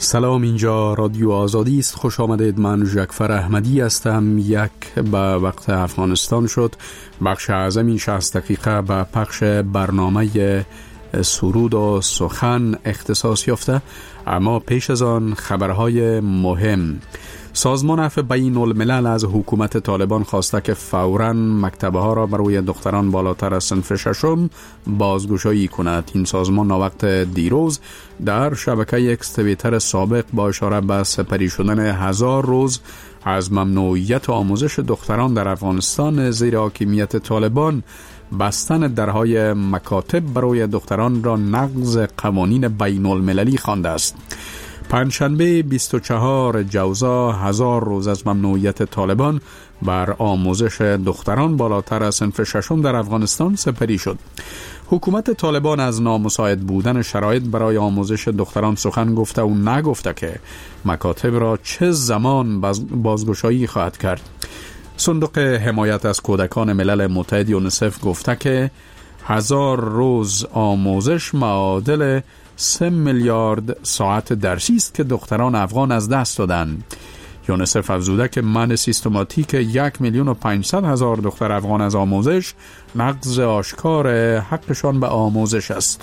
سلام، اینجا رادیو آزادی است. خوش آمدید. من جعفر احمدی هستم. به وقت افغانستان شد. بخش اعظم این 60 دقیقه به پخش برنامه سرود و سخن اختصاص یافته، اما پیش از آن خبرهای مهم. سازمان عفو بین الملل از حکومت طالبان خواسته که فوراً مکتبه ها را برای دختران بالاتر از صنف ششم بازگشایی کند. این سازمان وقت دیروز در شبکه اکس توییتر سابق با اشاره به سپری شدن 1000 روز از ممنوعیت آموزش دختران در افغانستان زیر حاکمیت طالبان بستن درهای مکاتب برای دختران را نقض قوانین بین المللی خوانده است. پنجشنبه 24 جوزا 1000 روز از ممنوعیت طالبان بر آموزش دختران بالاتر از صنف ششم در افغانستان سپری شد. حکومت طالبان از نامساعد بودن شرایط برای آموزش دختران سخن گفته و نگفته که مکاتب را چه زمان بازگشایی خواهد کرد. صندوق حمایت از کودکان ملل متحد یونیسف گفته که 1000 روز آموزش معادل 3 میلیارد ساعت درسی است که دختران افغان از دست دادند. یونیسف افزوده که منع سیستماتیک 1,500,000 دختر افغان از آموزش نقض آشکار حقشان به آموزش است.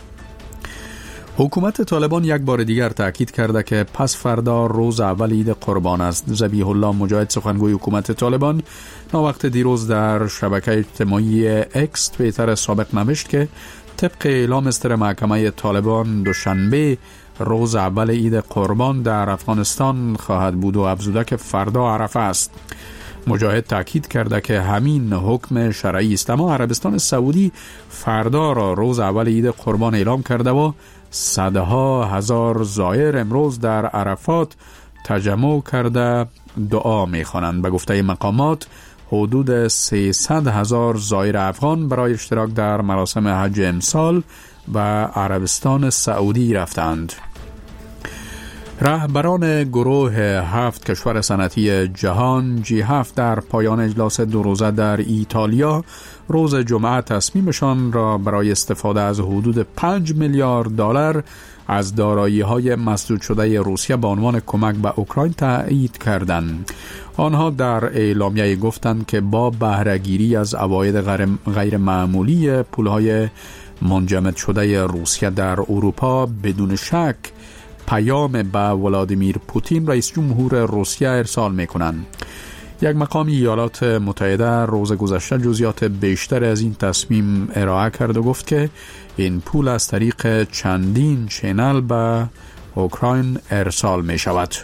حکومت طالبان یک بار دیگر تاکید کرده که پس فردا روز اول عید قربان است. ذبیح الله مجاهد، سخنگوی حکومت طالبان، وقت دیروز در شبکه اجتماعی اکس توییتر سابق نوشت که طبق اعلام صدر محکمه طالبان دوشنبه روز اول عید قربان در افغانستان خواهد بود و افزوده که فردا عرفه است. مجاهد تاکید کرده که همین حکم شرعی است، اما عربستان سعودی فردا را روز اول عید قربان اعلام کرده و صدها هزار زائر امروز در عرفات تجمع کرده دعا می‌خوانند. به گفته مقامات حدود 300,000 زائر افغان برای اشتراک در مراسم حج امسال به عربستان سعودی رفتند. رهبران گروه 7 کشور صنعتی جهان G7 در پایان اجلاس 2 روزه در ایتالیا روز جمعه تصمیمشان را برای استفاده از حدود 5 میلیارد دلار از دارایی‌های مسدود شده روسیه به عنوان کمک به اوکراین تایید کردند. آنها در اعلامیه گفتند که با بهره‌گیری از عواید غیر معمولی پولهای منجمد شده روسیه در اروپا بدون شک پیام به ولادیمیر پوتین رئیس جمهور روسیه ارسال می‌کنند. یک مقام ایالات متحده روز گذشته جزئیات بیشتر از این تصمیم ارائه کرد و گفت که این پول از طریق چندین چینل به اوکراین ارسال می شود.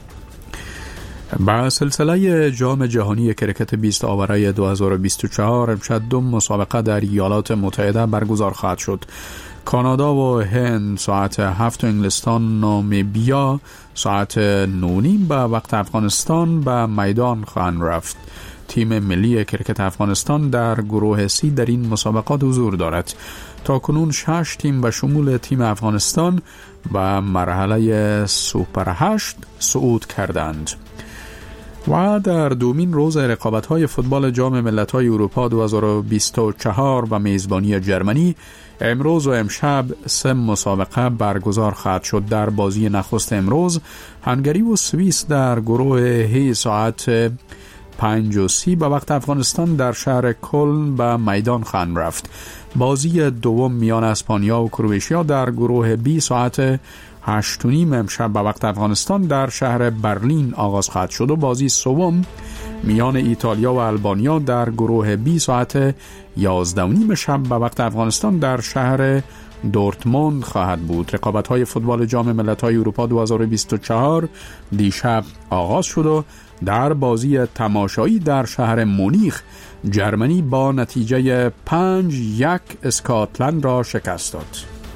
با سلسله جام جهانی کرکت 20 آوره 2024 امشب 2 مسابقه در ایالات متحده برگزار خواهد شد. کانادا و هند ساعت 7 و انگلستان و نامیبیا ساعت 9 به وقت افغانستان به میدان خواهند رفت. تیم ملی کرکت افغانستان در گروه سی در این مسابقات حضور دارد. تا کنون 6 تیم به شمول تیم افغانستان به مرحله سوپر 8 صعود کردند. و در دومین روز رقابت‌های فوتبال جام ملت‌های اروپا 2024 و میزبانی جرمنی امروز و امشب 3 مسابقه برگزار خواهد شد. در بازی نخست امروز هنگری و سوئیس در گروه هی ساعت 5:30 به وقت افغانستان در شهر کلن به میدان خواهند رفت. بازی دوم میان اسپانیا و کرواتیا در گروه بی ساعت 8:30 امشب به وقت افغانستان در شهر برلین آغاز خواهد شد و بازی سوم میان ایتالیا و آلبانیا در گروه بی ساعت 11:30 شب به وقت افغانستان در شهر دورتموند خواهد بود. رقابت‌های فوتبال جام ملت‌های اروپا 2024 دیشب آغاز شد و در بازی تماشایی در شهر مونیخ جرمنی با نتیجه 5-1 اسکاتلند را شکست داد.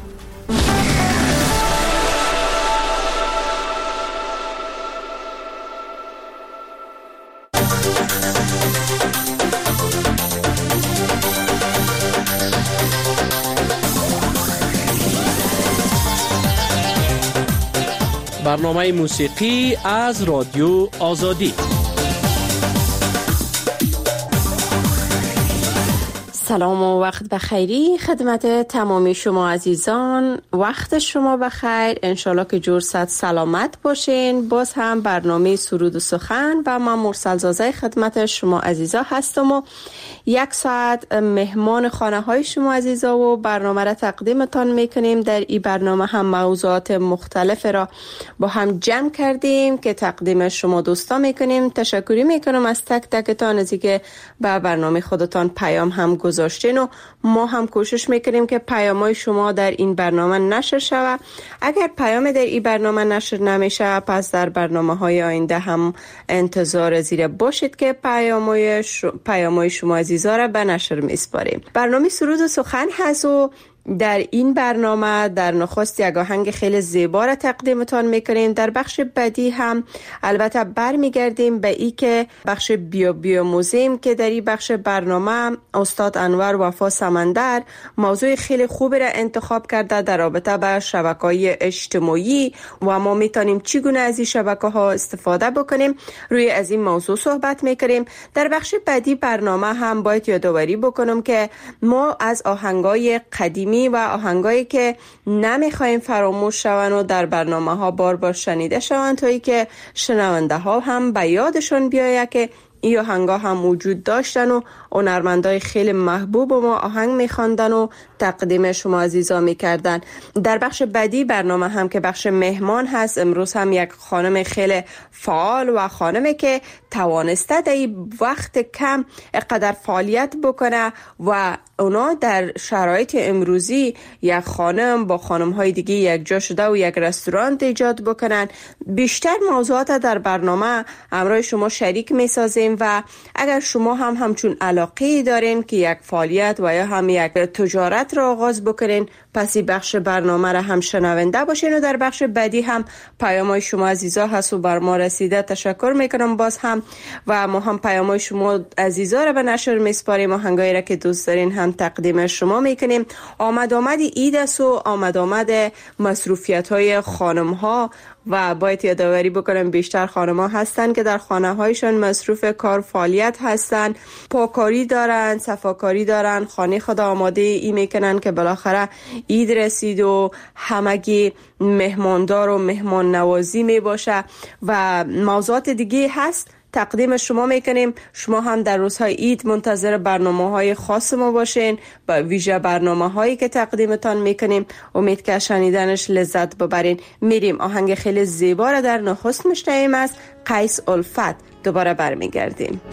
برنامه موسیقی از رادیو آزادی. سلام و وقت بخیری خدمت تمامی شما عزیزان. وقت شما بخیر، انشالله که جور صد سلامت باشین. باز هم برنامه سرود و سخن و من مرسل زازه خدمت شما عزیزا هستم و 1 ساعت مهمان خانه های شما عزیزا و برنامه را تقدیمتان میکنیم. در این برنامه هم موضوعات مختلف را با هم جمع کردیم که تقدیم شما دوستا میکنیم. تشکری میکنم از تک تکتان از اینکه به برنامه خودتان پیام هم گذاشتین و ما هم کوشش میکنیم که پیامای شما در این برنامه نشر شود. اگر پیام در این برنامه نشر نمیشه پس در برنامه های آینده هم انتظار زیر باشید که پیامای شما عزیزا را به نشر میسپاریم. برنامه سرود و سخن هست و در این برنامه در نخست یک آهنگ خیلی زیبا را تقدیمتان میکنیم. در بخش بعدی هم البته برمیگردیم به ای که بخش بیوموزیم که در این بخش برنامه استاد انور وفا سمندر موضوع خیلی خوبی را انتخاب کرده در رابطه با شبکه‌های اجتماعی و ما میتونیم چگونه از این شبکه‌ها استفاده بکنیم. روی از این موضوع صحبت میکنیم. در بخش بعدی برنامه هم باید یادآوری بکنم که ما از آهنگای قدیمی و آهنگایی که نمیخوایم فراموش شون و در برنامه ها بار بار شنیده شون تا ای که شنونده ها هم به یادشون بیاید که این آهنگا هم وجود داشتن و هنرمندای خیلی محبوب و ما آهنگ میخواندن و تقدیم شما عزیزا میکردن. در بخش بعدی برنامه هم که بخش مهمان هست، امروز هم یک خانم خیلی فعال و خانمی که توانسته در وقت کم اقدر فعالیت بکنه و اونا در شرایط امروزی یک خانم با خانم های دیگه یک جا شده و یک رستوران ایجاد بکنن. بیشتر موضوعات در برنامه همراه شما شریک میسازیم و اگر شما هم همچون علاقه دارین که یک فعالیت و یا هم یک تجارت را آغاز بکنین پس این بخش برنامه را هم شنونده باشین و در بخش بعدی هم پیامای شما عزیزا هست و بر ما رسیده. تشکر میکنم باز هم و ما هم پیامای شما عزیزا را به نشر میسپاریم. آهنگایی را که دوست دارین هم تقدیم شما میکنیم. آمد عید است و آمد مصروفیت های خانم ها و باید یادآوری بکنم بیشتر خانم ها هستن که در خانه هایشان مصروف کار فعالیت هستن، پاکاری دارن، صفاکاری دارن، خانه خود آماده ای میکنن که بالاخره عید رسید و همگی مهماندار و مهمان نوازی می باشه و موضوعات دیگه هست تقدیم شما میکنیم. شما هم در روزهای عید منتظر برنامه‌های خاص ما باشین با ویژه برنامه‌هایی که تقدیمتان میکنیم. امید که شنیدنش لذت ببرین. میریم آهنگ خیلی زیبا را در نخست مشتهیم از قیس الفت. دوباره برمیگردیم.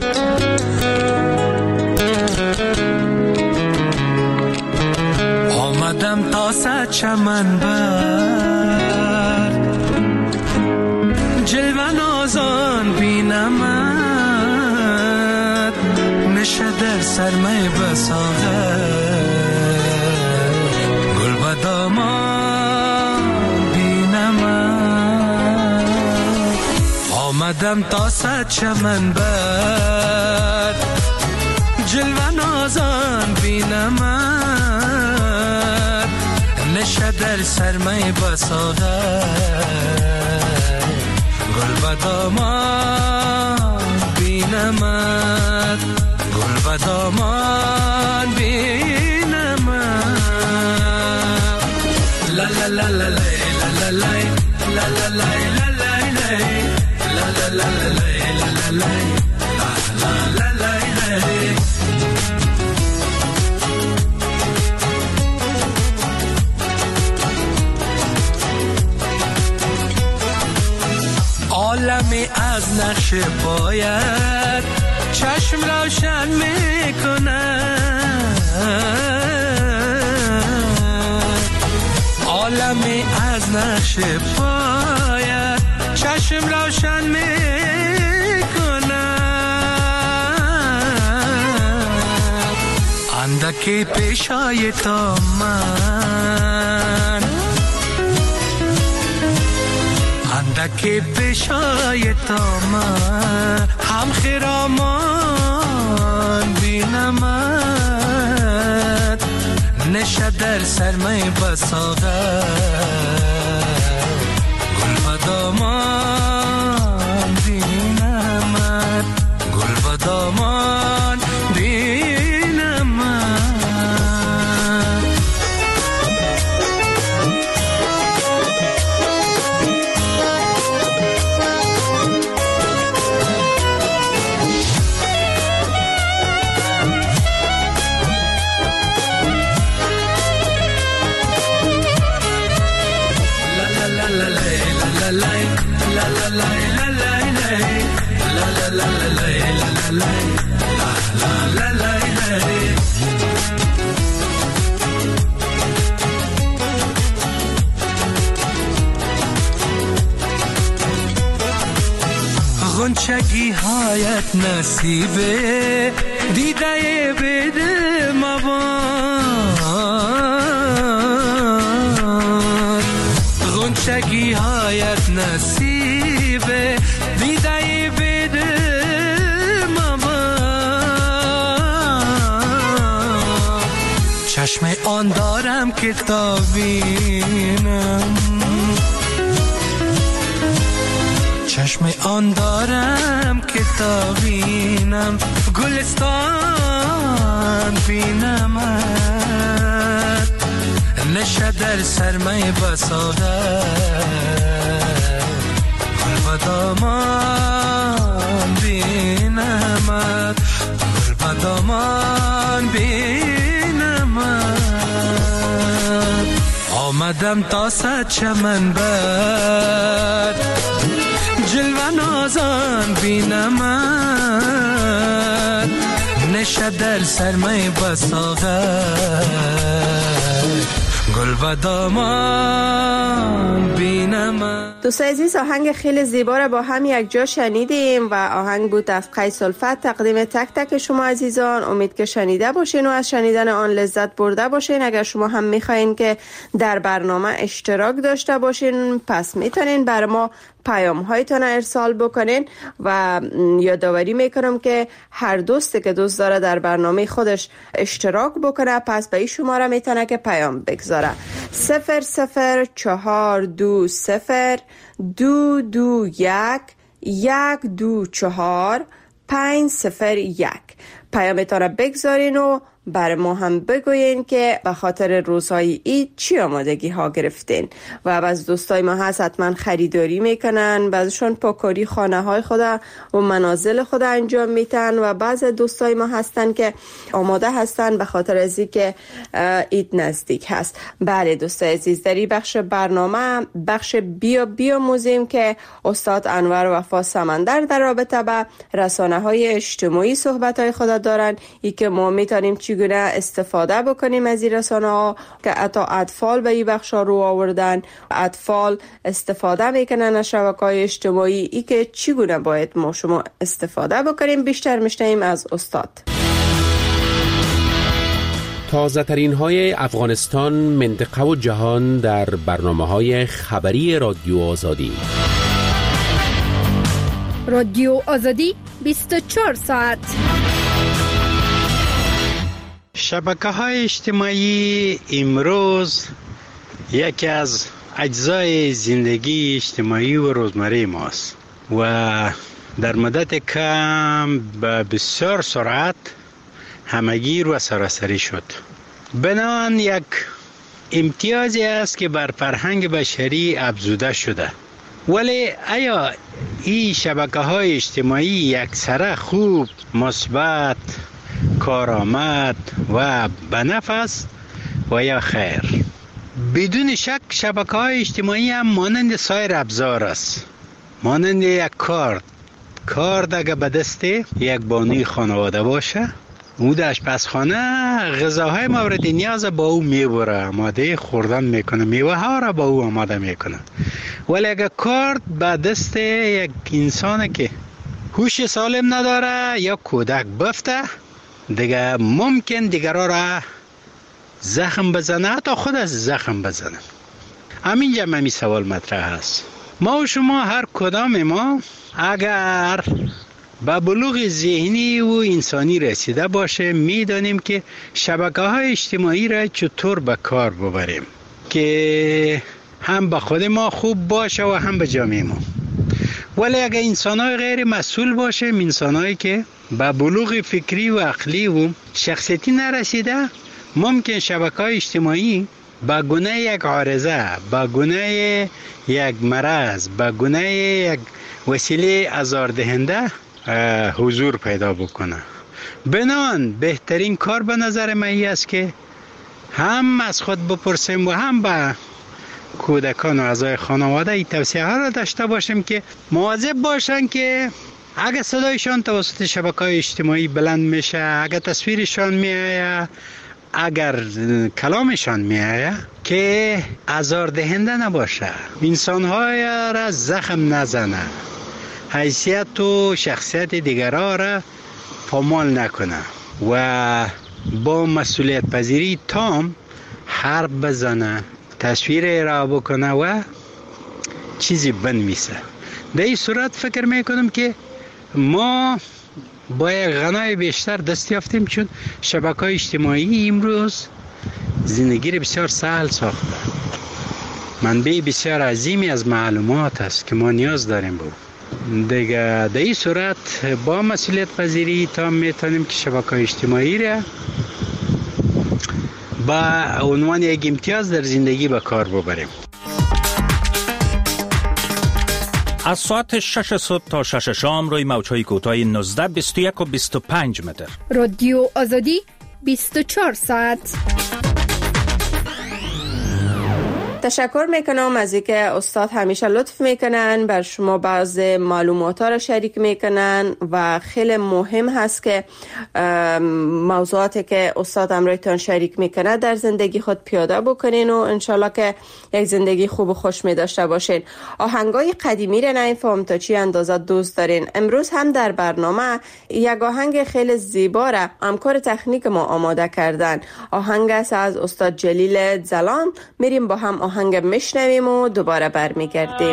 آمدم تا صد چمن بر جلوه نازان بینمت نشه در سرمه بساغر گل و دامان بینمت آمدم تا صد چمن بر جلوه نازان بینمت نشه در سرمه بساغر گل و دامان بینمت گل و دامان بینمت لا لا لا لا لا لا لا لا لا لا لا لا لا عالمی از نقش پایت چشم روشن میکنه عالمی از نقش پایت چشم روشن میکنه اندکی پیشای تا من اندکی پیشای تا من هم خیرامان بینمت نشه در سرمه بساغر گل و دامان بینمت گل و دامان بینمت غنچگی هایت نصیبه دیده بده مباد غنچگی هایت نصیبه دیده بده مباد چشم آن دارم که تا بینم چشم آن دارم که تا بینم گلستان بینمت نشه در سرمه بسادت گل و دامان بینمت گل و دامان بینمت آمدم تا صد چمن بر جلوه نازان بینمت نشه در سرمه بساغت گل و دامان بینمت. دوست عزیز آهنگ خیلی زیبا را با هم یک جا شنیدیم و آهنگ بود از قیس الفت تقدیم تک تک شما عزیزان. امید که شنیده باشین و از شنیدن آن لذت برده باشین. اگر شما هم میخواین که در برنامه اشتراک داشته باشین پس میتونین بر ما پیام هایتان ارسال بکنین و یادآوری میکنم که هر دوستی که دوست داره در برنامه خودش اشتراک بکنه پس به این شماره میتونه که پیام بگذاره 0020221 پیامتان را بگذارین و بر ما هم بگوین که به خاطر روزهای عید چی آمادگی ها گرفتین. و از دوستای ما هست حتما خریداری میکنن، بعضشون پاکاری خانه های خود و منازل خود انجام میتن و بعض دوستای ما هستن که آماده هستن به خاطر از اینکه عید نزدیک هست. بله دوستای عزیز، در این بخش برنامه بخش بیاموزیم که استاد انور وفا سمندر در رابطه با رسانه های اجتماعی صحبت های خود دارن، ای که ما میتونیم چگونه استفاده بکنیم از این رسانه ها که حتی اطفال به این بخش ها رو آوردن. اطفال استفاده میکنن از شبکه‌های اجتماعی، ای که چگونه باید ما شما استفاده بکنیم. بیشتر میشنیم از استاد. تازه ترین های افغانستان، منطقه و جهان در برنامه های خبری رادیو آزادی. رادیو آزادی 24 ساعت. شبکه‌های اجتماعی امروز یکی از اجزای زندگی اجتماعی و روزمره ماست و در مدت کم به بسیار سرعت همگیر و سراسری شد. بنابراین یک امتیازی است که بر فرهنگ بشری افزوده شده. ولی آیا این شبکه‌های اجتماعی یکسره خوب، مثبت، کارآمد و بنفع است و یا خیر؟ بدون شک شبکه‌های اجتماعی هم مانند سایر ابزار است، مانند یک کارد اگر به دست یک بانی خانواده باشه، او در آشپزخانه غذاهای مورد نیاز با او میبره، آماده خوردن میکنه، میوه ها را با او آماده میکنه. ولی اگر کارد به دست یک انسان که هوش سالم نداره یا کودک بفته، دیگه ممکن دیگرها را زخم بزنه، حتی خود از زخم بزنه. همینجا می سوال مطرح هست. ما و شما هر کدام ما اگر به بلوغ ذهنی و انسانی رسیده باشه، میدانیم که شبکه‌های اجتماعی را چطور به کار ببریم که هم به خود ما خوب باشه و هم به جامعه ما. ولی اگر انسان‌های غیر مسئول باشه، انسان‌هایی که به بلوغ فکری و عقلی و شخصیتی نرسیده، ممکن شبکه‌های اجتماعی به گونه یک عارضه، به گونه یک مرض، به گونه یک وسیله آزاردهنده حضور پیدا بکنه. بنان بهترین کار به نظر من است که هم از خود بپرسیم و هم به کودکان و اعضای خانواده این توصیه ها را داشته باشیم که مواظب باشن که اگر صدایشان توسط شبکه‌های اجتماعی بلند میشه، اگر تصویرشان میآید، اگر کلامشان میآید، که آزاردهنده نباشه، انسان‌های را زخم نزنه حیثیت و شخصیت دیگرها را پامال نکنه و با مسئولیت پذیری تام حرف بزنه، تصویر را بکنه و چیزی بنویسه. در این صورت فکر میکنم که ما با یک غنای بیشتر دست یافتیم، چون شبکه‌های اجتماعی امروز زندگی را بسیار سهل ساخته. منبع بسیار عظیمی از معلومات است که ما نیاز داریم بود. دیگه در این صورت با مسئولیت پذیری تا میتونیم که شبکه‌های اجتماعی را با عنوان یک امتیاز در زندگی به کار ببریم. از ساعت 6 صبح تا 6 شام روی موج‌های کوتاه 19، 21 و 25 متر. رادیو آزادی 24 ساعت. تشکر میکنم از اینکه استاد همیشه لطف میکنن بر شما بعض معلومات ها را شریک میکنن و خیلی مهم هست که موضوعاتی که استاد امرایتان شریک میکنه در زندگی خود پیاده بکنین و انشالله که یک زندگی خوب و خوش می داشته باشین. آهنگای قدیمی را نمیفهم تا چی اندازه دوست دارین. امروز هم در برنامه یک آهنگ خیلی زیبا را همکار تکنیک ما آماده کردن. آهنگ است از استاد جلیل زلان. میریم با هم آهنگ میشنویم و دوباره برمیگردیم.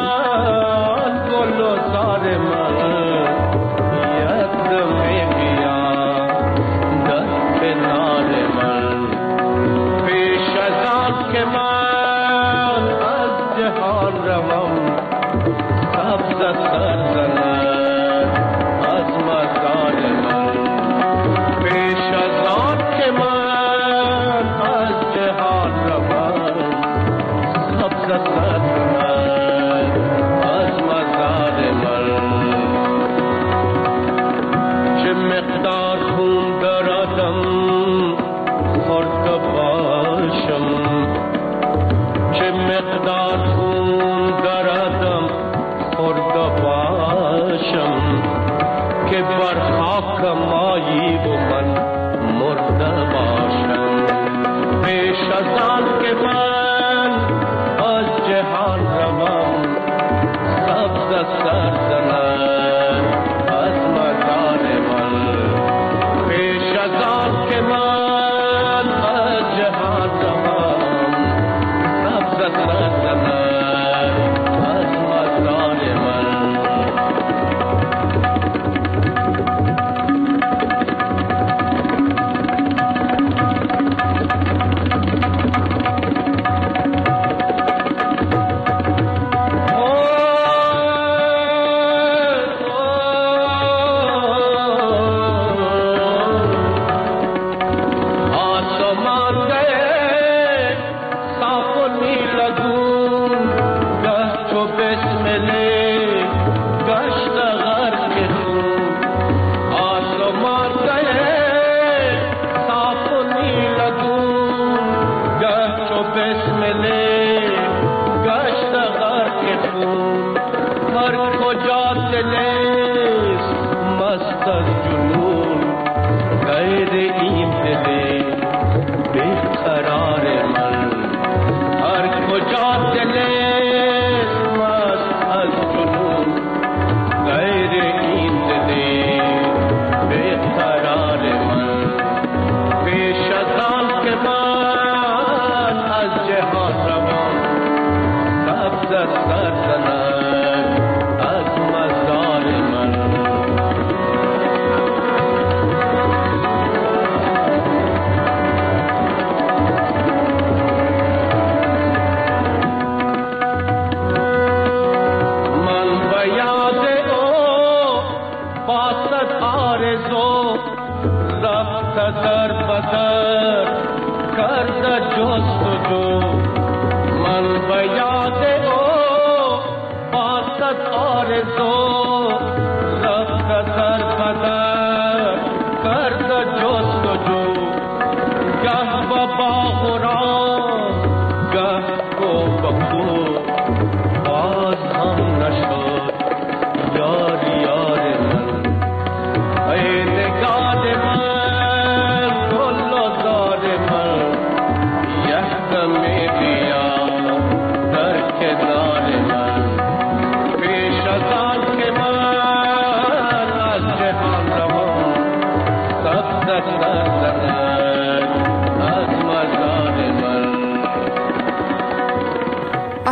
پیش از آن که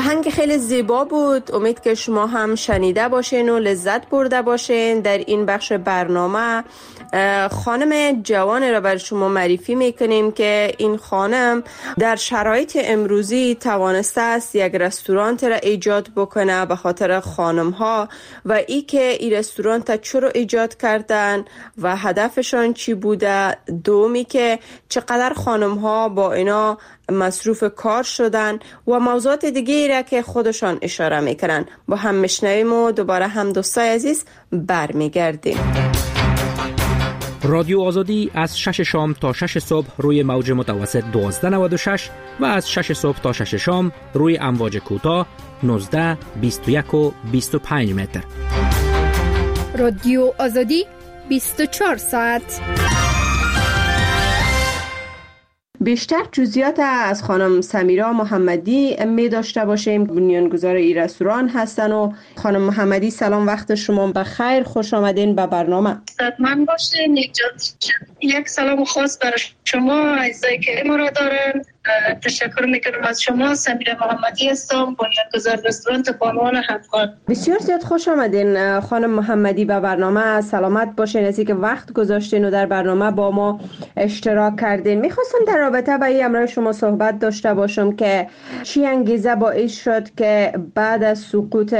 آهنگ خیلی زیبا بود. امید که شما هم شنیده باشین و لذت برده باشین. در این بخش برنامه خانم جوان را بر شما معرفی میکنیم که این خانم در شرایط امروزی توانسته است یک رستوران را ایجاد بکنه به خاطر خانم ها و ای که این رستوران چرا ایجاد کردن و هدفشان چی بوده. دومی که چقدر خانم ها با اینا مصروف کار شدن و موضوعات دیگه را که خودشان اشاره میکنن. با هم میشنویم و دوباره هم دوستای عزیز برمیگردیم. رادیو آزادی از 6 شام تا 6 صبح روی موج متوسط 1296 و از 6 صبح تا 6 شام روی امواج کوتاه 19، 21 و 25 متر. رادیو آزادی 24 ساعت. بیشتر جزئیات از خانم سمیرا محمدی می داشته باشیم. بنیانگذار این رستوران هستن و خانم محمدی سلام، وقت شما بخیر، خوش آمدین به برنامه. من باشین. یک سلام خاص برای شما عزیزایی که ما را دارن. تشکر میکنم از شما. سمیرا محمدی هستم، بنیانگذار رستوران بانوان افغان. بسیار زیاد خوش آمدین خانم محمدی به برنامه. سلامت باشین از اینکه وقت گذاشتین و در برنامه با ما اشتراک کردین. میخواستم در رابطه با این امروز شما صحبت داشته باشم که چی انگیزه باعث شد که بعد از سقوط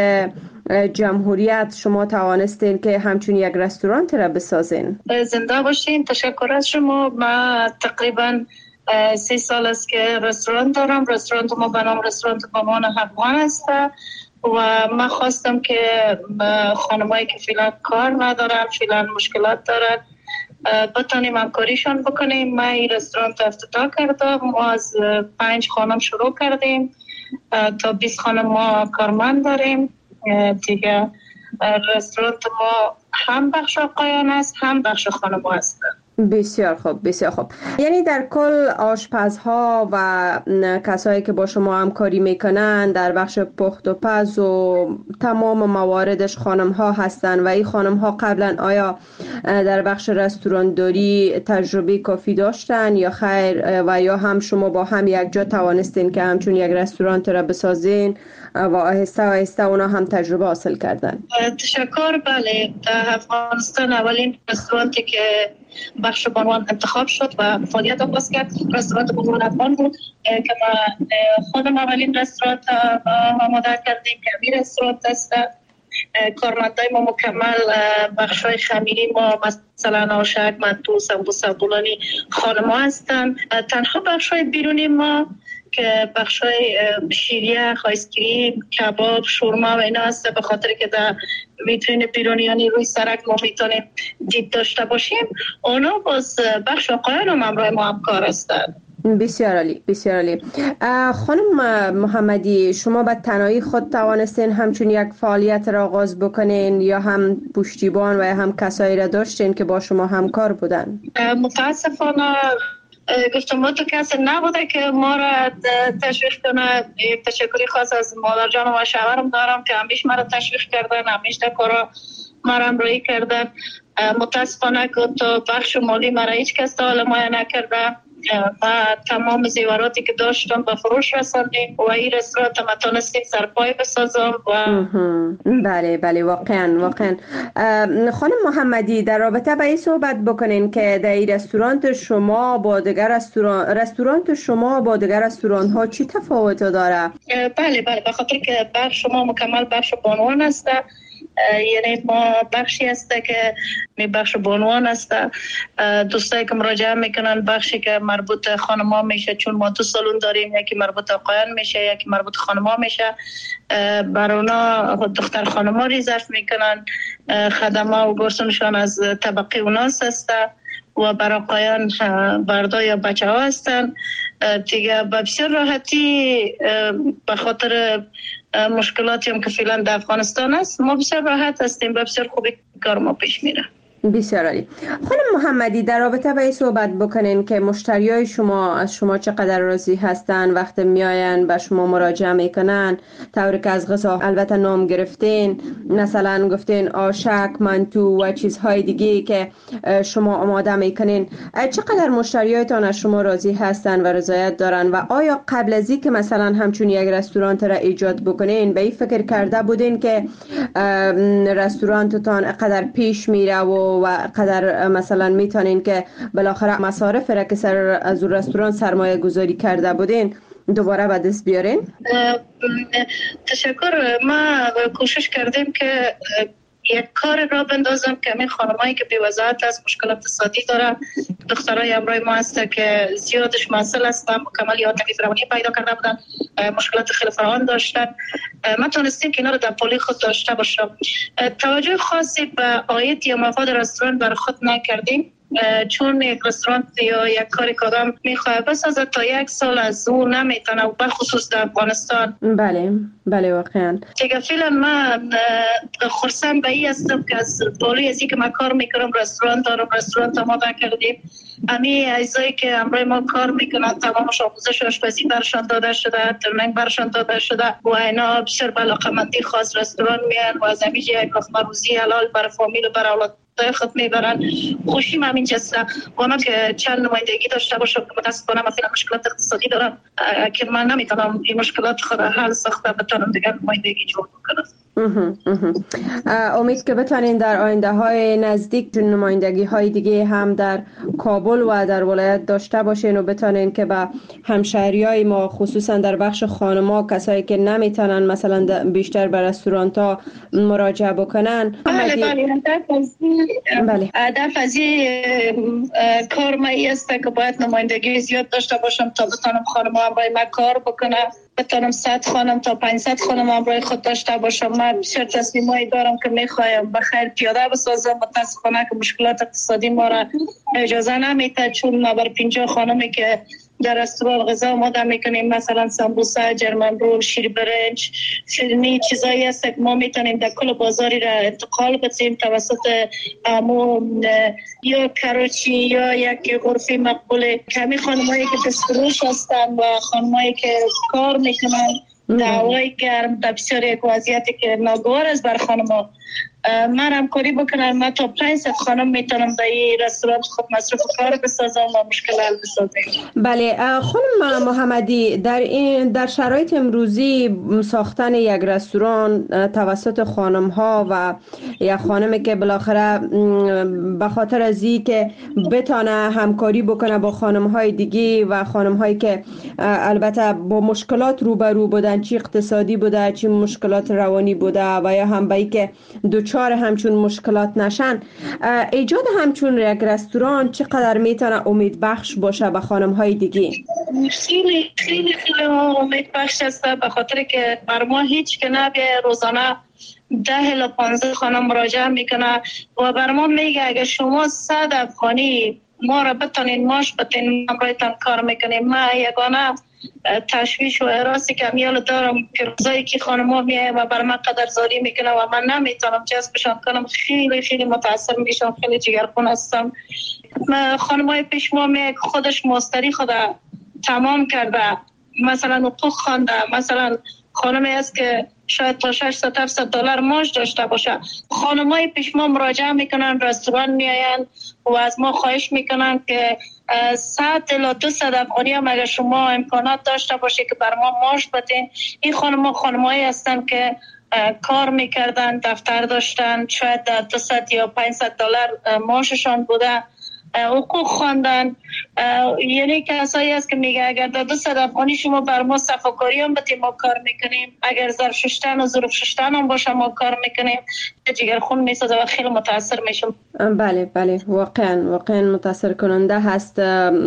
جمهوریت شما توانستین که همچون یک رستوران را بسازین؟ زنده باشین. تشکر از شما. ما تقریبا 3 سال است که رستوران دارم. رستوران ما به نام رستوران بانوان افغان است و من خواستم که خانمایی که فعلا کار ندارن، فعلا مشکلات دارن، بتانیم همکاریشان بکنیم. ما این رستوران افتتاح کردم. ما از 5 خانم شروع کردیم تا 20 خانم ما کارمند داریم دیگه. رستوران ما هم بخش آقایان است هم بخش خانم است. بسیار خوب، بسیار خوب. یعنی در کل آشپزها و کسایی که با شما همکاری میکنن در بخش پخت و پز و تمام مواردش خانم ها هستن و این خانم ها قبلا آیا در بخش رستوران داری تجربه کافی داشتن یا خیر و یا هم شما با هم یک جا توانستین که همچون یک رستوران را بسازین و آهسته آهسته اونا هم تجربه حاصل کردن؟ تشکر. بله، در افغانستان اولین رستورانتی که بخش بانوان انتخاب شد و فعالیت آغاز کرد رستوران بانوان افغان بود که ما خودم اولین رستوران آماده کردیم که این رستوران است. کارمندای ما مکمل بخشای خمیری ما مثلا آشک، منتو، سمبوسه، بولانی خانم‌ها هستن. تنها بخشای بیرونی ما که بخشای شیریخ، آیسکریم، کباب، شورما و اینا هست به خاطر که در ویترین بیرونی یعنی روی سرک ما میتونیم دید داشته باشیم. اونا باز بخش آقایان هم همراه ما همکار هستن. بسیار عالی، بسیار عالی. خانم محمدی شما به تنهایی خود توانستین همچون یک فعالیت را آغاز بکنین یا هم پشتیبان و هم کسایی را داشتین که با شما همکار بودن؟ متاسفانه گفتم تو کسی نبوده که ما را تشویق کنه. یک تشکری خاص از مادر جان و شوهرم دارم که همیشه ما را تشویق کردن، همیشه در کارا ما را همراهی کردن. متاسفانه که تو بخش مالی ما را هیچ کس تا حالا مایه نکرده و تمام زیوراتی که داشتم به فروش رساندیم و این رستوران ما تونستیم سرپای بسازم و بله بله واقعا. خانم محمدی در رابطه با این صحبت بکنین که در این رستوران شما با دیگر رستوران ها چی تفاوت داره؟ بله به خاطر که بخش شما مکمل بخش بانوان است. یعنی ما بخشی هسته که می بخش بانوان هسته. دوستایی که مراجعه میکنن بخشی که مربوط خانم‌ها میشه، چون ما 2 سالن داریم، یکی مربوط آقایان میشه یکی مربوط خانم‌ها میشه. بر اونا دختر خانم‌ها ریزرو میکنن، خدمات و گرسنشان از طبقه اوناس هسته و بر آقایان بردا یا بچه ها هستن دیگه. بسیار راحتی به خاطر مشکلاتی هم که فعلا در افغانستان است ما بسیار راحت هستیم، بسیار خوبی کار ما پیش میره. بسیار عالی. خانم محمدی، در رابطه با این صحبت بکنین که مشتریای شما از شما چقدر راضی هستن وقتی میاین به شما مراجعه میکنن، طوری که از غذا البته نام گرفتین، مثلا گفتین آشک، منتو و چیزهای دیگه که شما آماده میکنین، چقدر مشتریایتان از شما راضی هستن و رضایت دارن؟ و آیا قبل از اینکه مثلا همچون یک رستوران را ایجاد بکنین به این فکر کرده بودین که رستورانتتان قدر پیش میره و قدر مثلا میتونین که بالاخره مصارف را که سر از رستوران سرمایه گذاری کرده بودین دوباره به دست بیارین؟ تشکر. ما کوشش کردیم که یک کار را بندازم که همین خانمایی که بی‌وضاحت از مشکل اقتصادی داره، دخترای همراه ما هست که زیادش مسئله هستن، مکمل یا تکلیف روانی پیدا کرده بودن، مشکلات خیلی فراوان داشتن، ما تونستیم که اینا رو در پولی خود داشته باشم. توجه خاصی به عاید یا مفاد رستوران بر خود نکردیم، چون یک رستوران یا یک کاری که آدم میخواه بسازه تا یک سال از او نمیتونه، و بخصوص در افغانستان. بله واقعا. دیگه فعلا من خرسند به این هستم که از بالای ازی که من کار میکنم رستوران دارم، رستوران آماده کردیم، امی اجزایی که همراه ما کار میکنن تمامش آموزش آشپزی برشان داده شده، ترنینگ برشان داده شده و اینا بسیار به علاقمندی خاص رستوران میان و از همیشه یک لقمه روزی حلال برای فامیل و برای اولاد خود میبرن. خوشیم همین جسته اونا که چند نمایندگی داشته باشم که متاسفانه مثلا مشکلات اقتصادی دارم که من نمیتونم این مشکلات خود حل ساخته بتونم دیگر نمایندگی جور بکنم. امید که بتانین در آینده های نزدیک نمایندگی های دیگه هم در کابل و در ولایت داشته باشین و بتانین که به همشهری های ما خصوصا در بخش خانما، کسایی که نمیتونن مثلا بیشتر به رستوران ها مراجعه بکنن. بله. هدف از این کار مایی است که باید نمایندگی زیاد داشته باشم تا بتانم خانما هم برای من کار بکنه، بتانم 100 خانم تا 500 خانم هم برای خود داشته باشم. من بسیار تصمیمایی دارم که میخوایم بخیر پیاده بسازم، متاسفانه که مشکلات اقتصادی ما را اجازه نمیده، چون ما بر 50 خانمی که در رستوران غذا آماده میکنیم، مثلا سمبوسه، جرمن رول، شیر برنج، فیلمی چیزایی هست که ما میتونیم در کل بازاری را انتقال بدیم توسط یا کراچی یا یک غرفه مقبول. کمی خانمایی که دستفروش هستن و خانمایی که کار میکنن در هوای گرم در بسیار یک وضعیتی که ناگوار است بر خانما، من همکاری بکنم، من تا 500 خانم میتونم در این رستوران خود مصرف کار بسازم و مشکل حل بسازم. بله خانم محمدی، در شرایط امروزی ساختن یک رستوران توسط خانم ها و یک خانمی که بالاخره به خاطر از این که بتانه همکاری بکنه با خانم های دیگه و خانم هایی که البته با مشکلات روبرو بودن، چی اقتصادی بوده چی مشکلات روانی بوده و یا هم بایی که دوچار همچون مشکلات نشن، ایجاد همچون یک رستوران چقدر میتونه امید بخش باشه به خانم های دیگه؟ خیلی خیلی خیلی امید بخش است، به خاطر که بر ما هیچ که نبیه روزانه 10 الی 15 خانم مراجعه میکنه و بر ما میگه اگه شما 100 افغانی ما را بتانین ماش بتین همراهتان کار میکنیم. ما یگانه تشویش و اراسی که میال دارم که روزایی که خانم‌ها میایه و بر من قدردانی میکنه و من نمیتونم جذبشان کنم، خیلی خیلی متاثر میشم، خیلی جگرخون هستم. خانم‌های پیش ما میایه خودش مستری خود تمام کرده، مثلا حقوق خوانده، مثلا خانمی است که شاید تا 600-700 دلار معاش داشته باشه. خانمای پیش ما مراجعه میکنن، رستوران میاین و از ما خواهش میکنن که 100 الی 200 افغانی هم اگر شما امکانات داشته باشه که بر ما معاش بدین. این خانمایی هستن که کار میکردن، دفتر داشتن، شاید 200 یا 500 دلار معاششان بوده، حقوق خواندن. یعنی کسایی هست که میگه اگر در 200 افغانی شما بر ما صفاکاری هم بتیم ما کار میکنیم، اگر ظرف شستن و ظروف شستن هم باشه ما کار میکنیم. جگر خون میسازه و خیلی متاثر میشم. بله واقعا متاثر کننده هست.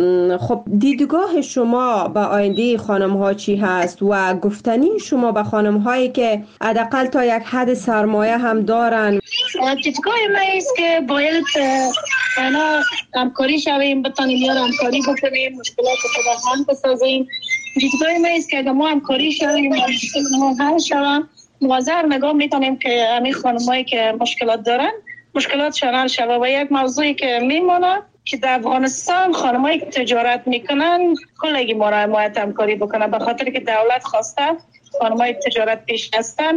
خب دیدگاه شما به آینده خانم ها چی هست و گفتنی شما به خانم هایی که حداقل تا یک حد سرمایه هم دارن؟ دیدگاه من است که باید اینا همکاری شویم، بتانیم یار همکاری بکنیم، مشکلات خود حل بسازیم. دیدگاه من است که اگر ما همکاری شویم حل شویم، موازر نگاه میتونیم که همین خانمایی که مشکلات دارن مشکلاتشان حل شود. و یک موضوعی که میمونه که در افغانستان خانمایی که تجارت میکنن کلگی ما را حمایت همکاری بکنن، به خاطر که دولت خواسته خانمای تجارت پیش هستن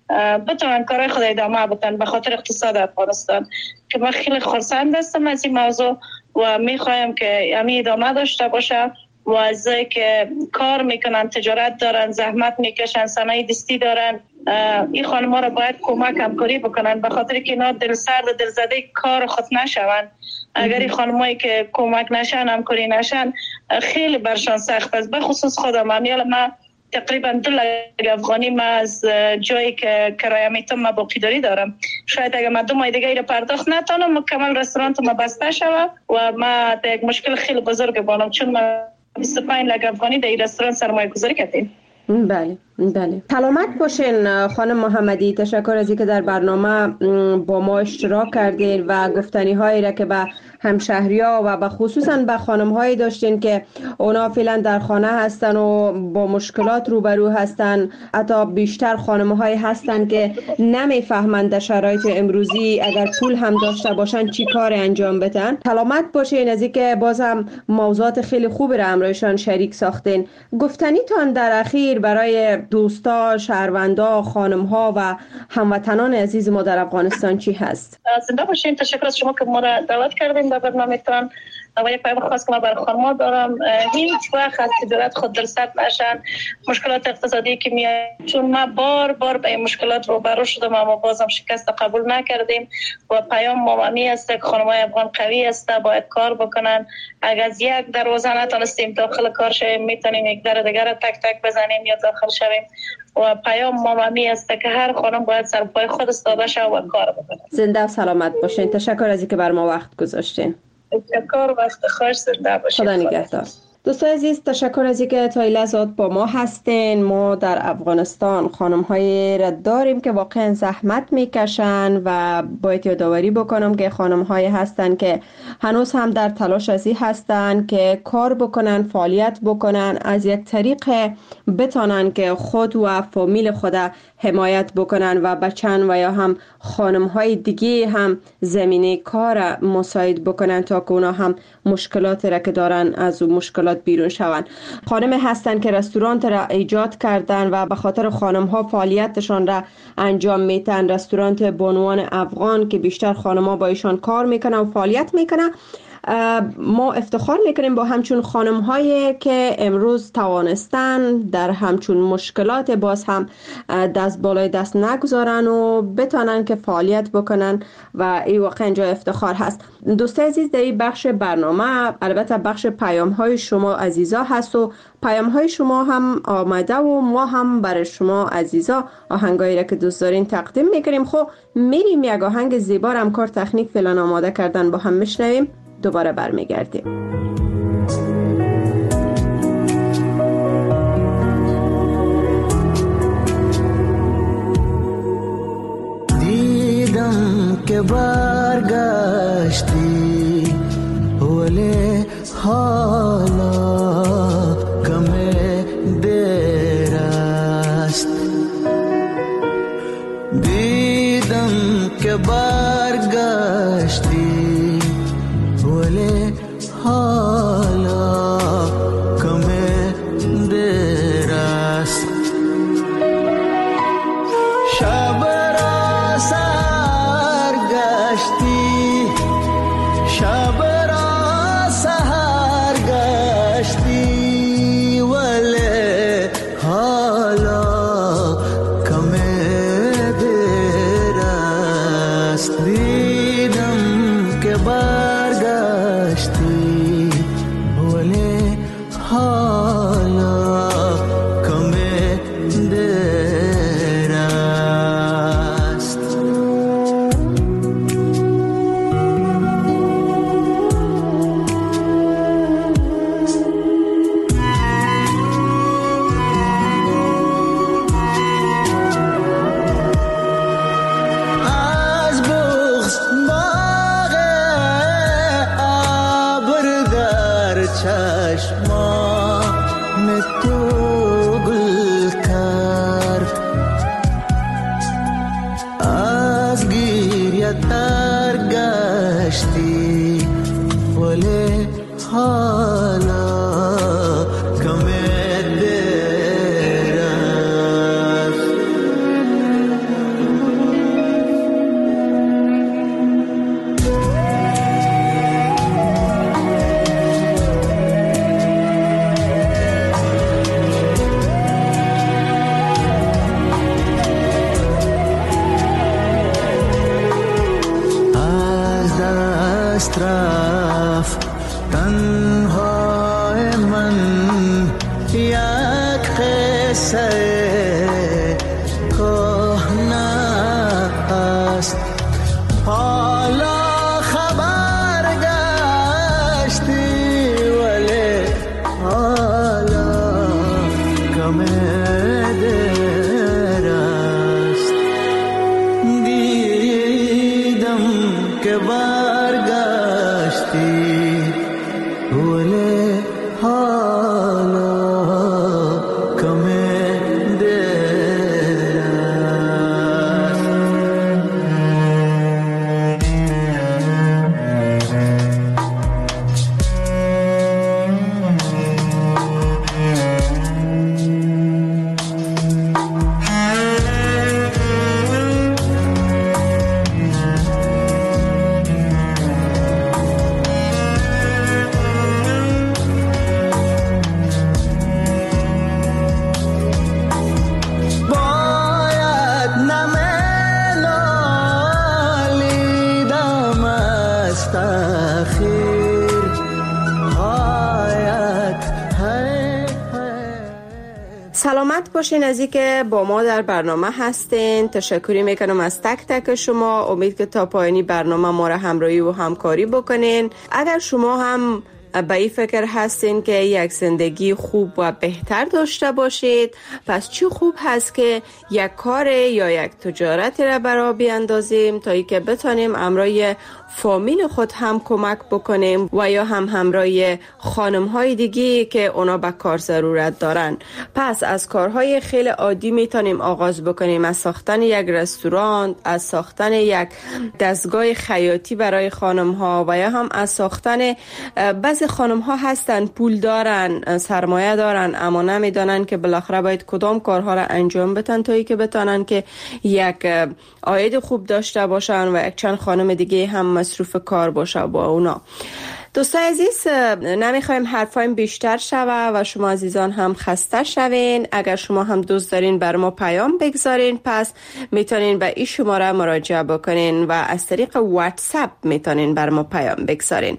بتونن کارهای خود ادامه بدن به خاطر اقتصاد افغانستان، که من خیلی خرسند هستم از این موضوع و میخوایم که همین ادامه داشته باشه. و از که کار میکنن، تجارت دارن، زحمت میکشن، صنایع دستی دارن، این خانم‌ها را باید کمک همکاری بکنن به خاطر که اینا دلسرد و دلزده کار خود نشون. اگر این خانمایی که کمک نشن، همکاری نشن، خیلی برشان سخت است. به خصوص خودم من تقریبا 2 لک افغانی ما از جایی که کرایه میتونم ما باقی داری دارم. شاید اگر من 2 ماه دیگه ایره پرداخت نتونم مکمل رستورانت ما بسته شود و ما یک مشکل خیلی بزرگ بانم، چون ما 25 لک افغانی در این رستوران سرمایه گذاری کردیم. بله. سلامت باشین خانم محمدی. تشکر از اینکه در برنامه با ما اشتراک کردین و گفتنی هایی را که به همشهریا و به خصوصا به خانم هایی داشتین که اونا فعلا در خانه هستن و با مشکلات روبرو هستن. حتی بیشتر خانم هایی هستن که نمیفهمند در شرایط امروزی اگر پول هم داشته باشن چی کار انجام بدن. سلامت باشین از اینکه باز هم موضوعات خیلی خوبی را همراهشان شریک ساختین. گفتنی تان در اخیر برای دوستا، شهروندا، خانم‌ها و هموطنان عزیز ما در افغانستان چی هست؟ زنده باشین. تشکر از شما که ما را دعوت کردین به برنامه‌تان. و یک پیام خاص که من برای خانم‌ها دارم، هیچ وقت از تجارت خود دلسرد نشن. مشکلات اقتصادی که میاد، چون ما بار به این مشکلات روبرو شدم اما بازم شکست قبول نکردیم. و پیام مامانی است که خانم‌های افغان قوی است، باید کار بکنن. اگر از یک دروازه نتونستیم داخل کار شویم، میتونیم یک در دیگر را تک تک بزنیم یا داخل شویم. و پیام مامانی است که هر خانم باید سر پای خود ایستاده شه و کار بکنه. زنده و سلامت باشین. تشکر از اینکه بر ما وقت گذاشتین. تشکر، وقت خوش. زنده باشین. خدا نگهدار. دوستان عزیز، تشکر از اینکه تا این لحظات با ما هستین. ما در افغانستان خانم‌هایی را داریم که واقعا زحمت میکشن و باید یادآوری بکنم که خانم‌هایی هستن که هنوز هم در تلاش ازی هستن که کار بکنن، فعالیت بکنن، از یک طریق بتانن که خود و فامیل خود حمایت بکنن و بچن و یا هم خانم‌های دیگه هم زمینه کار مساعد بکنن تا که اونا هم مشکلات را که دارن از اون مشکلات بیرون شون. خانم هستن که رستوران را ایجاد کردن و به خاطر خانم‌ها فعالیتشان را انجام میتن. رستوران بانوان افغان که بیشتر خانم‌ها با ایشان کار میکنن و فعالیت میکنن. ما افتخار میکنیم با همچون خانم هایی که امروز توانستن در همچون مشکلات باز هم دست بالای دست نگذارن و بتانن که فعالیت بکنن و این واقعا جای افتخار هست. دوستان عزیز، در این بخش برنامه البته بخش پیام های شما عزیزا هست و پیام های شما هم آمده و ما هم برای شما عزیزا آهنگایی را که دوست دارین تقدیم میکنیم. خب میریم یک آهنگ زیبا هم کار تکنیک فعلا آماده کردن با هم میشنویم، دوباره برمیگردیم. دیدم که برگشتی ولی حالا کمه دیر است. دیدم که برگشتی ولی حالا یک قصه کهنه است. حالا خبر گشتی ولی حالا کم دیر است. دیدم که برگشتی ولی حالا کم دیر است. باید نمی‌نالیدم از تأخیر. باید سلامت باشین از اینکه با ما در برنامه هستین. تشکری میکنم از تک تک شما. امید که تا پایانی برنامه ما را همراهی و همکاری بکنین. اگر شما هم به این فکر هستین که یک زندگی خوب و بهتر داشته باشید، پس چه خوب هست که یک کار یا یک تجارت را برای بیاندازیم تا ای که بتانیم همراه فامیل خود هم کمک بکنیم و یا هم همراه خانم های دیگه که اونا به کار ضرورت دارن. پس از کارهای خیلی عادی میتونیم آغاز بکنیم، از ساختن یک رستوران، از ساختن یک دستگاه خیاطی برای خانم ها و یا هم از ساختن بعضی خانم ها هستن پول دارن، سرمایه دارن، اما نمیدانن که بالاخره باید کدام کارها را انجام بدن تا ای که بتانن که یک عاید خوب داشته باشن و یک چند خانم دیگه هم مصروف کار باشه با اونا. دوستای عزیز، نمیخوایم حرفایم بیشتر شوه و شما عزیزان هم خسته شوین. اگر شما هم دوست دارین بر ما پیام بگذارین، پس میتونین به این شماره مراجعه بکنین و از طریق واتساپ میتونین بر ما پیام بگذارین.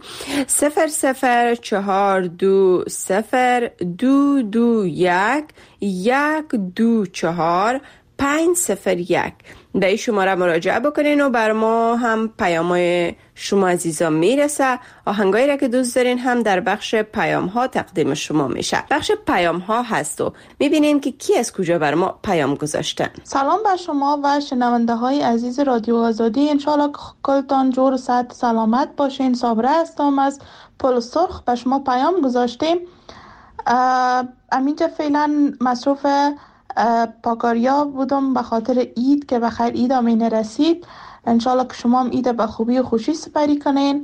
0020221 به این شماره مراجعه بکنین و بر ما هم پیام‌های شما عزیزان میرسه. آهنگایی را که دوست دارین هم در بخش پیام ها تقدیم شما میشه. بخش پیام ها هست و میبینین که کی از کجا بر ما پیام گذاشتن. سلام بر شما و شنونده های عزیز رادیو آزادی. انشالله کلتان جور صحت سلامت باشین. صابره هستم از پل سرخ، به شما پیام گذاشتیم. امینجا فعلا مصروف پاکاریا بودم به خاطر عید که بخیر عید امینه رسید. انشالله که شما هم عید به خوبی و خوشی سپری کنین.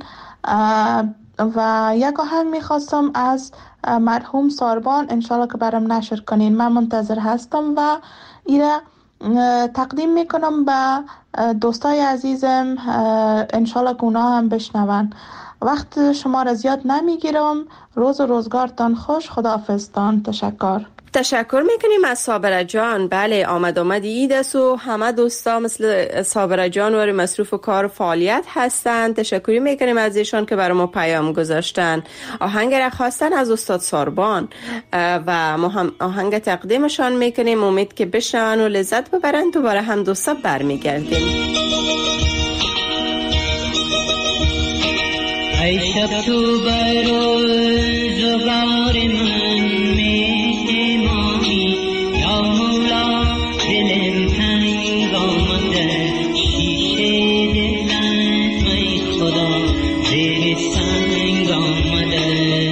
و یک آهنگ میخواستم از مرحوم ساربان، انشالله که برام نشر کنین. من منتظر هستم و ایره تقدیم میکنم به دوستای عزیزم، انشالله که اونا هم بشنون. وقت شما را زیاد نمیگیرم. روز و روزگارتان خوش. خداحافظتان. تشکر میکنیم از صابره جان. بله، آمد عید است و همه دوستا مثل صابره جان و مصروف کار و فعالیت هستند. تشکر میکنیم از ایشان که برای ما پیام گذاشتن. آهنگ را خواستن از استاد ساربان و ما هم آهنگ تقدیمشان میکنیم. امید که بشنون و لذت ببرن. دوباره هم دوستا برمیگردیم. ای شب تو برول زغار من میمانی، یا مولا دلم تنگ آمده، شیشه دلم ای خدا زیر سنگ آمده.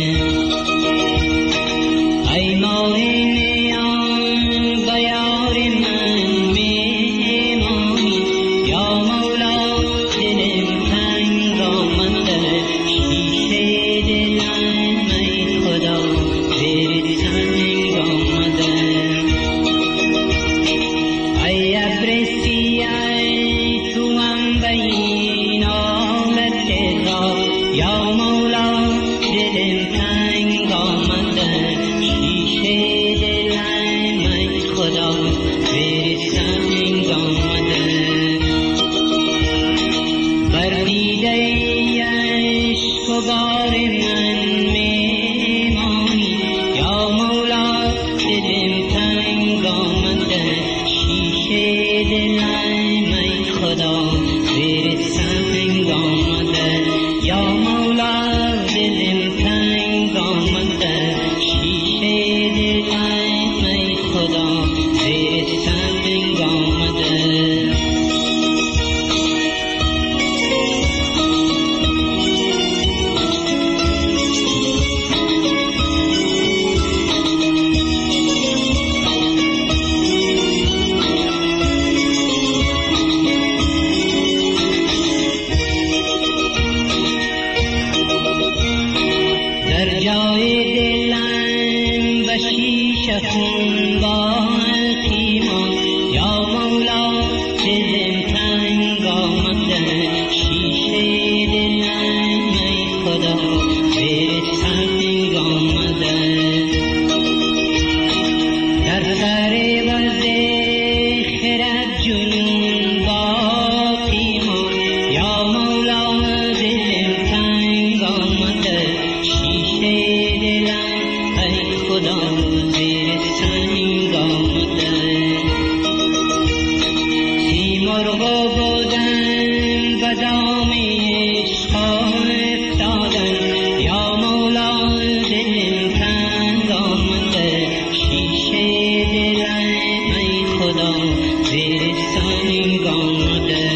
ای ماه نیان به یار من میمانی، یا مولا دلم تنگ آمده، شیشه دلم ای خدا چخون با پیمان یا مولا دلم تنگ آمده شیشه دلم ای خدا به تنگ آمده در سر وز خرد جنون با پیمان یا مولا دلم تنگ آمده شیشه دلم ای خدا زیر سنگ آمده سیمرغ بودن و دام عشق افتادن یا مولا دلم تنگ آمده شیشه دلم ای خدا زیر سنگ آمده.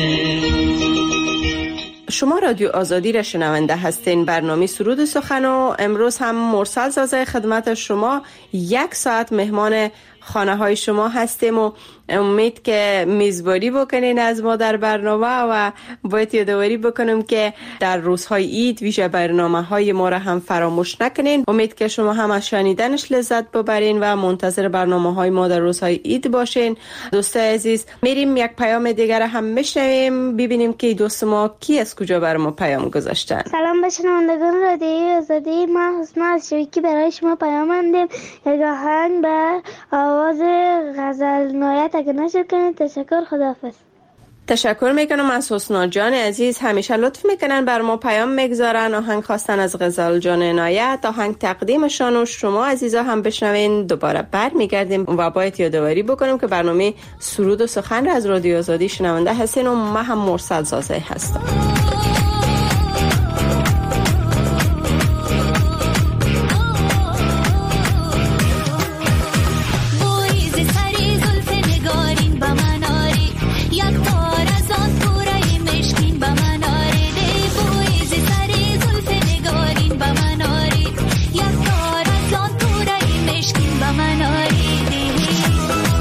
شما رادیو آزادی را شنونده هستین. برنامه سرود و سخن و امروز هم مرسل زازه خدمت شما 1 ساعت مهمان خانه های شما هستیم و امید که میزبانی بکنین از ما در برنامه و باید یادآوری بکنم که در روزهای عید ویژه برنامه های ما را هم فراموش نکنین. امید که شما هم از شنیدنش لذت ببرین و منتظر برنامه های ما در روزهای عید باشین. دوستای عزیز میریم یک پیام دیگر هم میشنویم ببینیم که دوست ما کی از کجا بر ما پیام گذاشتن. سلام به شنوندگان رادیو آزادی، ما حسنا از شوکی برای شما پیام اندیم. یک آهنگ به آواز غزل نایت اگه نشد کنید. تشکر، خداحافظ. تشکر میکنم از حسنا جان عزیز، همیشه لطف میکنن بر ما پیام میگذارن. آهنگ خواستن از غزل جان عنایت، آهنگ تقدیمشان و شما عزیزا هم بشنوین. دوباره بر میگردیم و باید یادآوری بکنم که برنامه سرود و سخن را از رادیو آزادی شنونده هستین و من هم مرسل زازه هستم.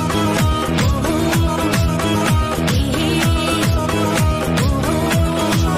Oh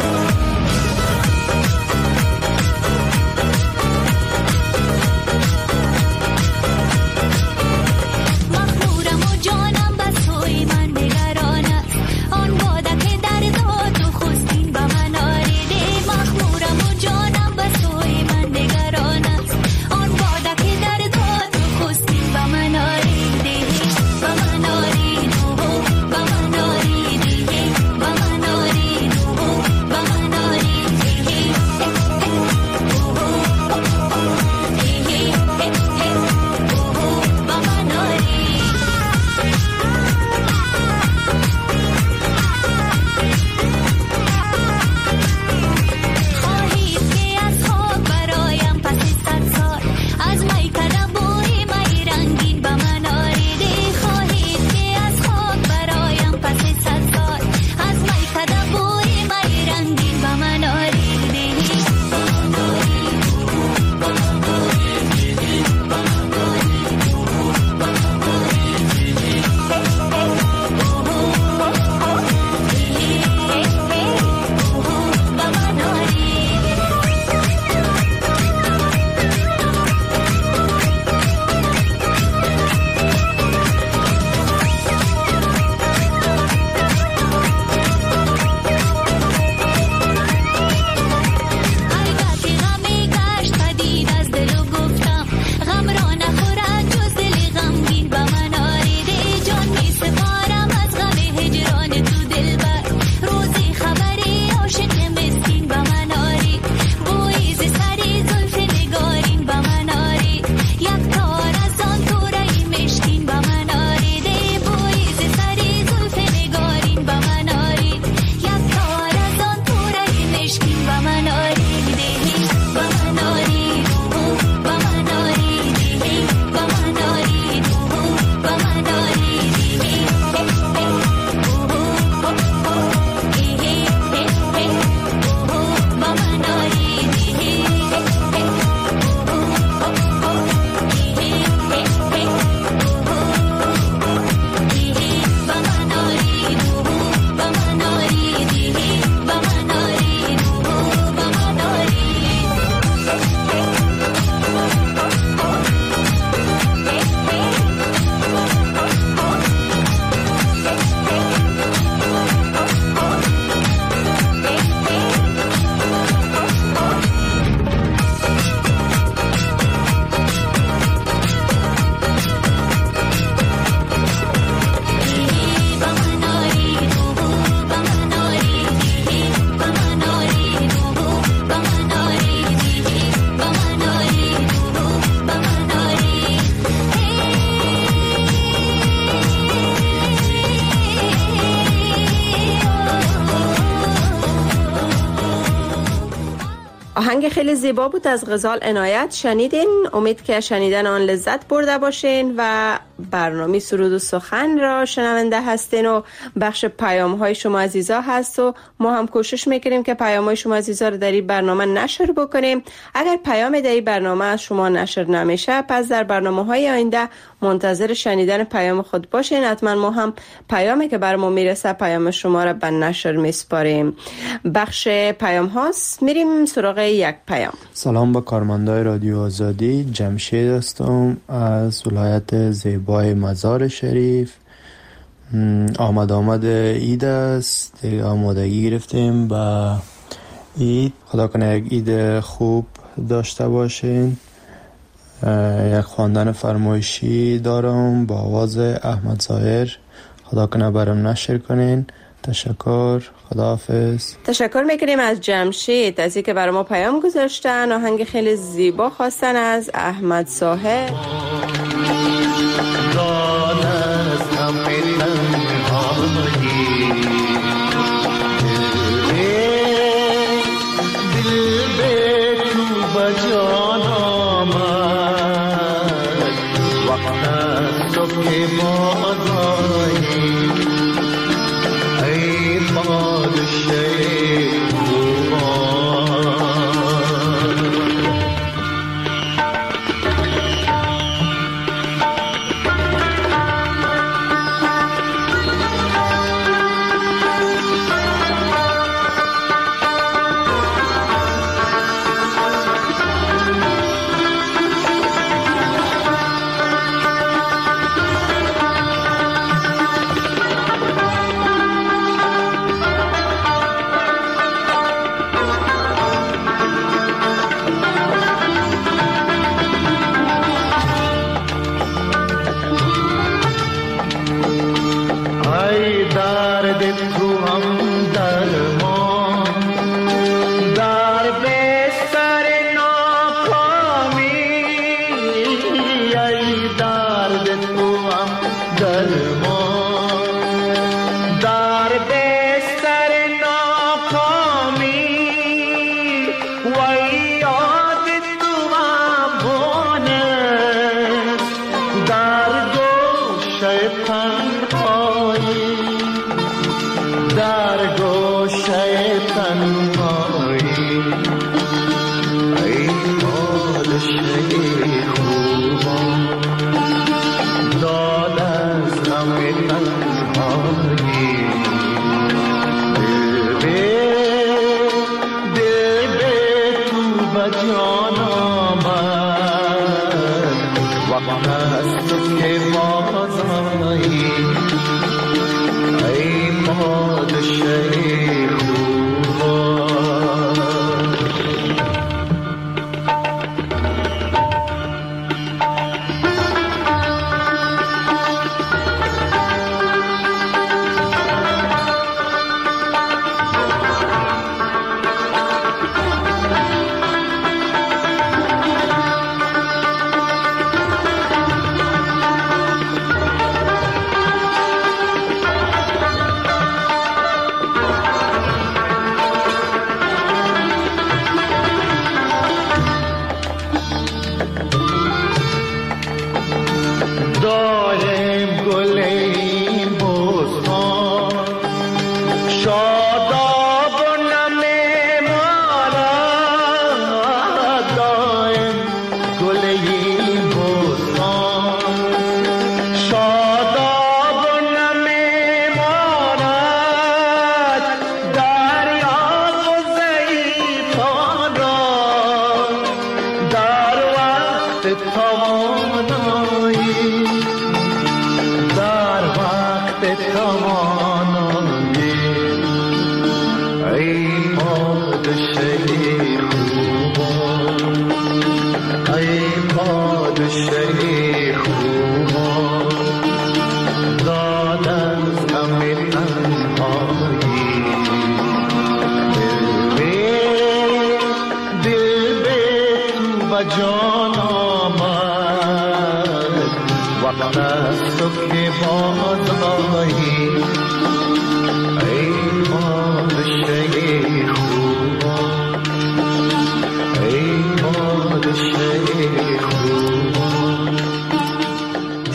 آهنگ خیلی زیبا بود از غزال عنایت شنیدین. امید که شنیدن آن لذت برده باشین و برنامه سرود و سخن را شنونده هستین و بخش پیام های شما عزیزا هست و ما هم کوشش میکنیم که پیام های شما عزیزا رو در این برنامه نشر بکنیم. اگر پیام در این برنامه از شما نشر نمیشه پس در برنامه های آینده منتظر شنیدن پیام خود باشین. حتما ما هم پیامی که بر ما میرسه پیام شما را به نشر میسپاریم. بخش پیام هاست، میریم سراغ یک پیام. سلام با کارمندای رادیو آزادی، جمشید هستم از ولایت زیبای مزار شریف. آمد عید است، دیگه آمادگی گرفتیم با عید. خدا کنه یک عید خوب داشته باشین. یک خواندن فرمایشی دارم با آواز احمد ظاهر، خدا کنه برام نشر کنین. تشکر، خداحافظ. تشکر میکنیم از جمشید از اینکه برای ما پیام گذاشتن. آهنگ خیلی زیبا خواستن از احمد ظاهر.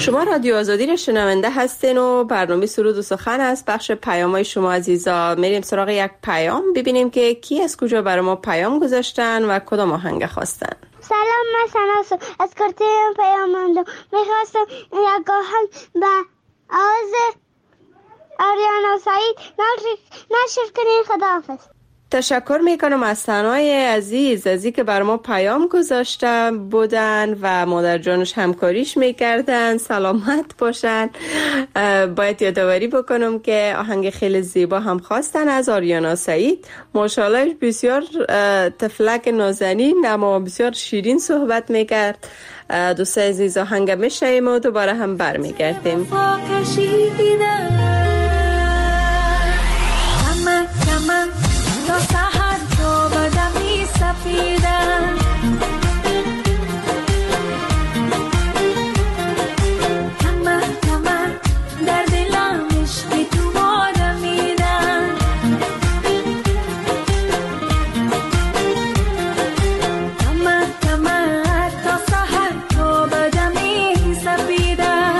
شما رادیو آزادی را شنونده هستین و برنامه سرود و سخن است. بخش پیام‌های شما عزیزا. میریم سراغ یک پیام ببینیم که کی از کجا برای ما پیام گذاشتن و کدام آهنگ خواستن. سلام، من سناسو از کارتیم پیام مندم. میخواستم یک آهنگ به آواز آریانا سعید نشر کنین. خداحافظ. تشکر میکنم از سنای عزیز ازی که بر ما پیام گذاشته بودن و مادر جانش همکاریش میکردن. سلامت باشن. باید یادآوری بکنم که آهنگ خیلی زیبا هم خواستن از آریانا سعید. ماشاءالله بسیار طفلک نازنین اما بسیار شیرین صحبت میکرد. دوست عزیز آهنگ میشنویم و دوباره هم برمیگردیم. تا سحر تا بدمی سفیدن همه در دلم عشق تو آدمیدن همه تا سحر تا بدمی سفیدن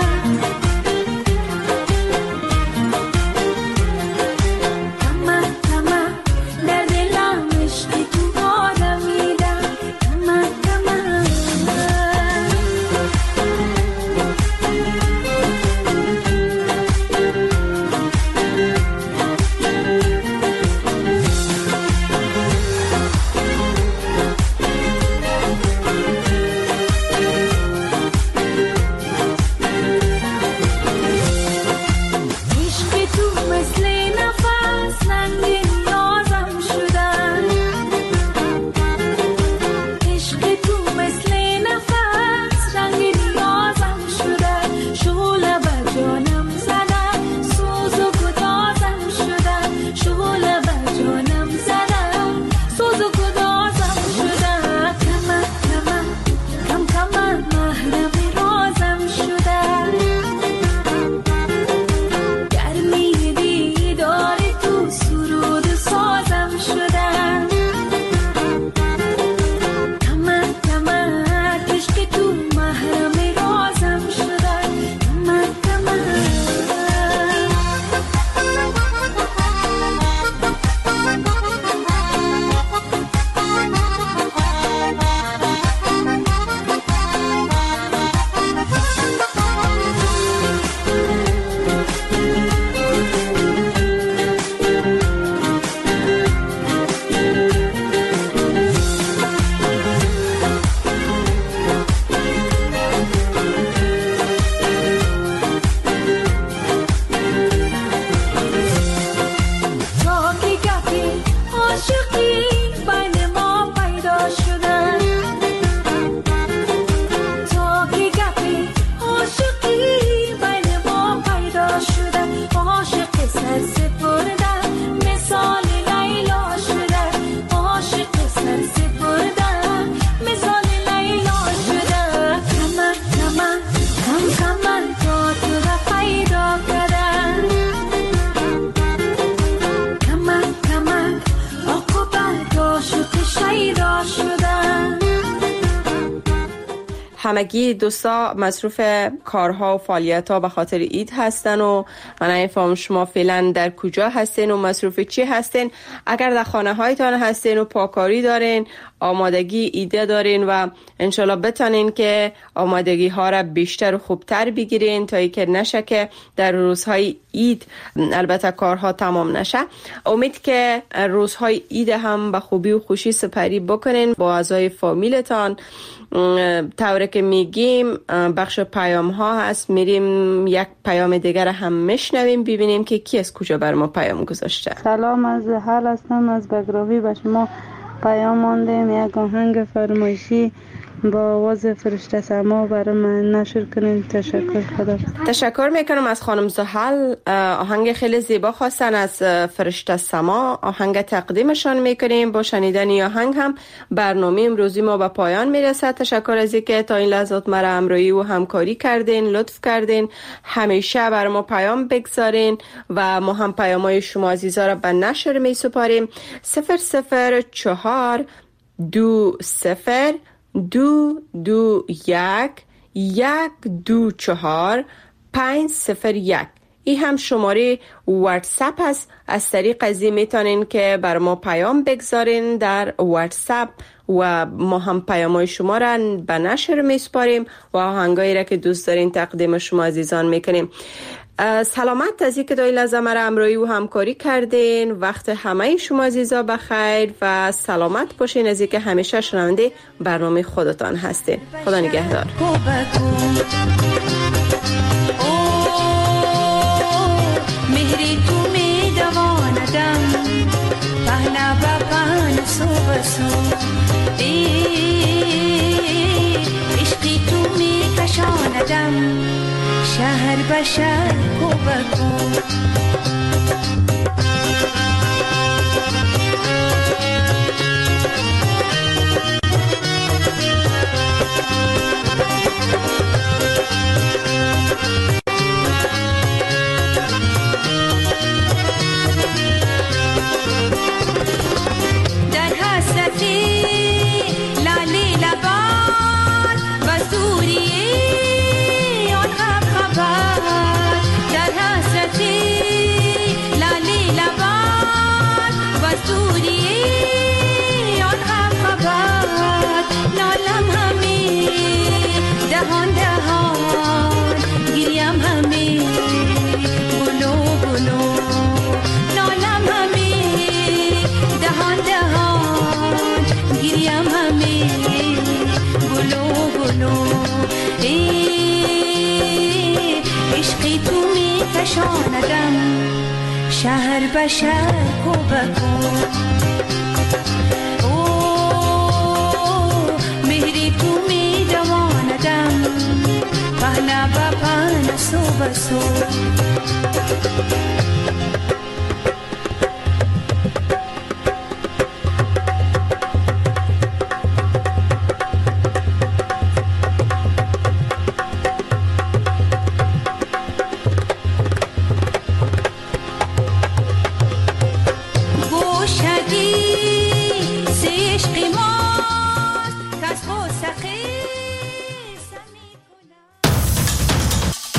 همگی دوستا مصروف کارها و فعالیت‌ها به خاطر عید هستن و من نمی‌فهمم شما فعلا در کجا هستین و مصروف چی هستین. اگر در خانه هایتان هستین و پاکاری دارین، آمادگی ایده دارین و انشالله بتانین که آمادگی ها را بیشتر و خوبتر بگیرین تا اینکه نشه که در روزهای عید البته کارها تمام نشه. امید که روزهای عید هم به خوبی و خوشی سپری بکنین با اعضای فامیلتان. طوری که میگیم بخش پیام ها هست، میریم یک پیام دیگر هم میشنویم ببینیم که کی از کجا بر ما پیام گذاشته. سلام، از حال هستم از بگراوی. به شما پیام ماندیم یک آهنگ فرمایشی با آواز فرشته سما برای من نشر کنین. تشکر. خدا. تشکر میکنم از خانم زحل. آهنگ خیلی زیبا خواستن از فرشته سما. آهنگ تقدیمشان میکنیم. با شنیدن این آهنگ هم برنامه امروزی ما به پایان میرسد. تشکر از اینکه تا این لحظات مرا همراهی و همکاری کردین، لطف کردین. همیشه برای ما پیام بگذارین و ما هم پیامای شما عزیزا را به نشر میسپاریم. 004 20 221 124-501. این هم شماره واتساپ است. از طریق ازی میتونین که بر ما پیام بگذارین در واتساپ و ما هم پیامای شما را به نشر میسپاریم و آهنگایی را که دوست دارین تقدیم شما عزیزان میکنیم. سلامت از اینکه دایی لحظه مرا امروی و همکاری کردین. وقت همه شما عزیزا بخیر و سلامت باشین از اینکه همیشه شنونده برنامه خودتان هستین. خدا نگهدار. مهری تو می دواندم پهنا با پهن سو بسو عشقی تو می کشاندم شهر به شهر کو بکو شهر به شهر کو بکو مهری تو می دواندم پهنا با پهن سو بسو